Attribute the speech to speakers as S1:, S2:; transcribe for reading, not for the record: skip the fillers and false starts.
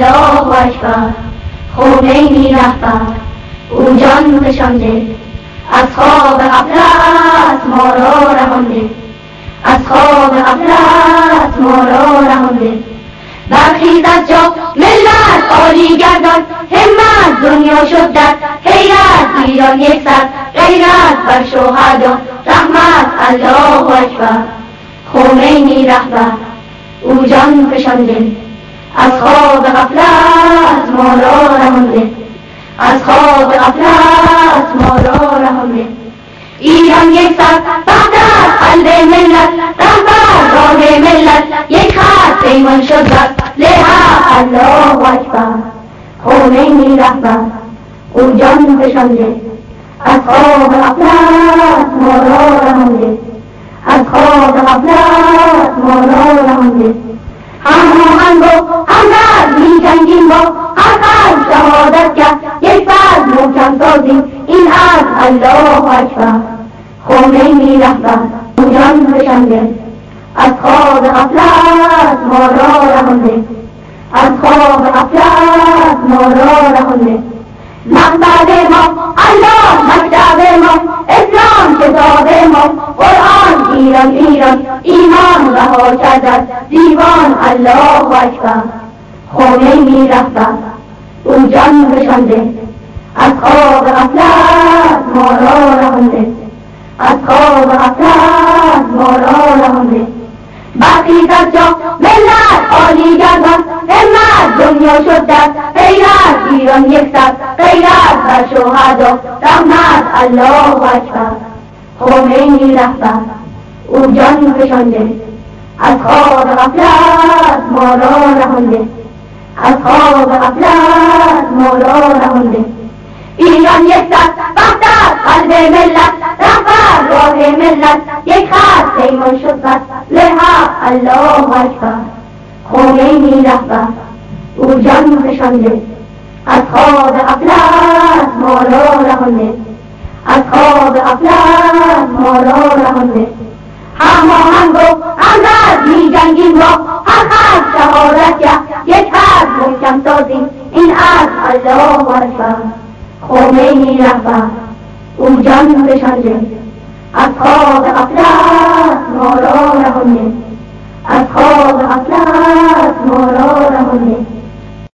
S1: الله اکبر. خمینی رهبر او جان فشانده، از خواب غفلت ما را رهانده، از خواب غفلت ما را رهانده. برخیز از جا ملت عالی گردان، همت دنیا شد در حیرت، ایران یک سر غیرت بر شهدا، رحمت الله اکبر. خمینی رهبر او جان فشانده، از خواب غفلت ما را رهانده، از خواب غفلت ما را رهانده. ایران یک سر وحدت قلب ملت، رهبر راه ملت، یک خط پیمان شد بر لحق الله اکبر. خمینی رهبر او جان فشانده، از خواب غفلت ما را رهانده، از خواب غفلت ما را رهانده. هماهنگ و همدرد می‌جنگیم با هر خلق شهادت کرد، یک فرد محکم سازیم این عهد الله اکبر. خمینی رهبر او جان فشانده، از خواب غفلت ما را رهانده، از خواب غفلت ما را رهانده. مقصد ما الله، مکتب ما اسلام، کتاب ما قرآن، ایران ایران ایمان رها کرد دیوان الله اکبر. خمینی رهبر او جان فشانده، از خواب غفلت ما را رهانده، از خواب غفلت ما را رهانده. برخیز از جا ملت عالی گردان، همت دنیا شد در غیرت، ایران یک سر غیرت بر شهدا، رحمت الله اکبر. خمینی رهبر او جان فشانده، از خواب غفلت ما را رهانده، از خواب غفلت ما را رهانده. ایران یک سر وحدت قلب ملت، رهبر راه ملت، یک خط پیمان شد بر لحق الله اکبر. خمینی رهبر او جان فشانده، از خواب غفلت ما را رهانده، از خواب غفلت ما را رهانده. هماهنگ و همدرد می‌جنگیم با هر خلق شهادت کرد، یک حرف محکم سازیم این عهد الله اکبر. خمینی رهبر او جان فشانده، از خواب غفلت ما را رهانده، از خواب غفلت ما را رهانده.